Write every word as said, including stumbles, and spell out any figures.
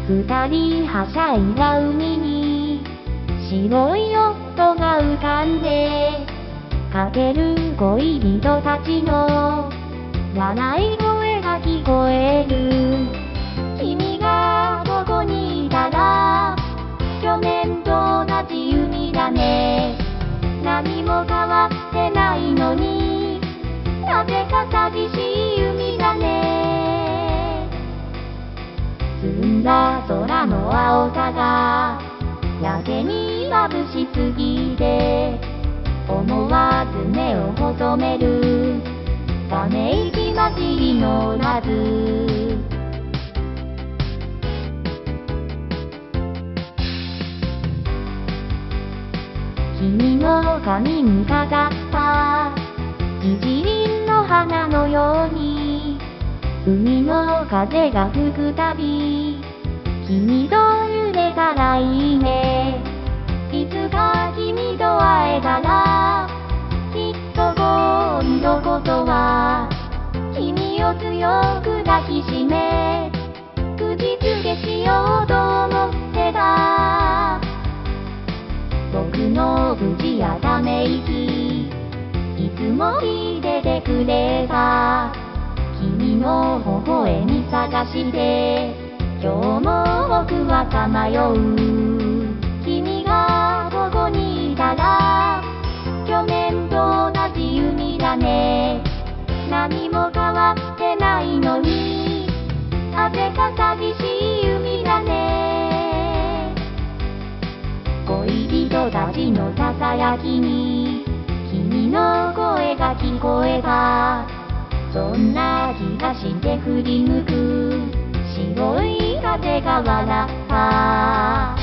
二人はしゃいだ海に白いヨットが浮かんで、かける恋人たちの笑い声が聞こえる。君がどこにいたら去年と同じ海だね。何も変わってないのになぜか寂しい海だね。澄んだ空の青さがやけに眩しすぎて思わず目を細めるため息混じりの夏。君の髪に飾った一輪の花のように海の風が吹くたび君と揺れたらいいね。いつか君と会えたらきっと今度こそは君を強く抱きしめ口づけしようと思ってた。僕の無事やため息いつも聞いててくれた。君の微笑み探して今日も僕はさまよう。君がどこにいたら去年と同じ海だね。何も変わってないのになぜか寂しい海だね。恋人たちのささやきに君の声が聞こえた。そんな気がして振り向く白い風が笑った。